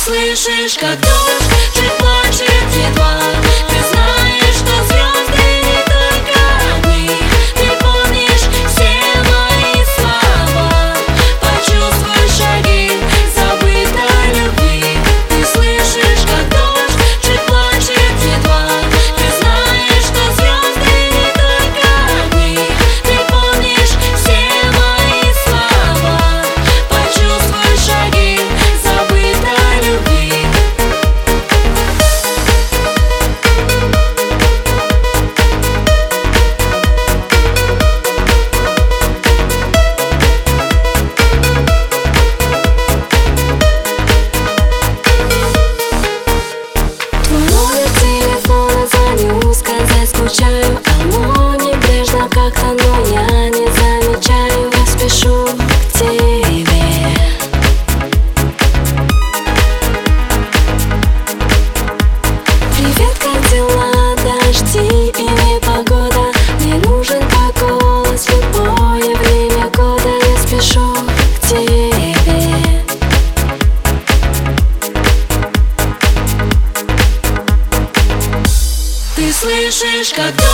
слышишь, как дождь чуть плачет едва. Ты знаешь, что звезды не только огни. Ты помнишь все мои слова. Почувствуй шаги забытой любви. Ты слышишь, как дождь чуть плачет едва. Ты знаешь, что звезды не только огни. Ты помнишь все мои слова. Почувствуй шаги забытой любви. Твой номер телефона звоню, сказать скучаю. Оно небрежно как-то, но я не замечаю. Я спешу к тебе. Привет, как дела? Дожди и непогода. Мне нужен твой голос в любое время года. Я спешу к тебе. Ты слышишь, как